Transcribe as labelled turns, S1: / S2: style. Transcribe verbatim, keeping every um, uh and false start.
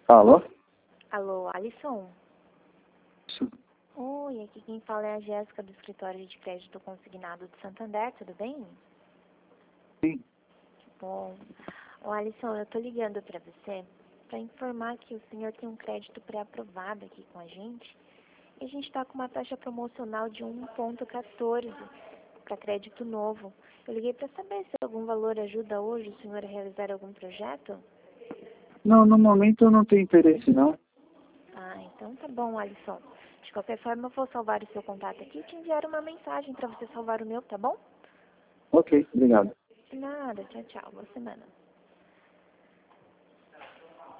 S1: Alô?
S2: Alô, Alisson?
S1: Sim.
S2: Oi, aqui quem fala é a Jéssica do Escritório de Crédito Consignado de Santander, tudo bem?
S1: Sim.
S2: Bom, ô Alisson, eu tô ligando pra você para informar que o senhor tem um crédito pré-aprovado aqui com a gente e a gente tá com uma taxa promocional de um ponto quatorze para crédito novo. Eu liguei para saber se algum valor ajuda hoje o senhor a realizar algum projeto?
S1: Não, no momento eu não tenho interesse, não.
S2: Ah, então tá bom, Alisson. De qualquer forma, eu vou salvar o seu contato aqui e te enviar uma mensagem para você salvar o meu, tá bom?
S1: Ok, obrigado.
S2: De nada, tchau, tchau. Boa semana.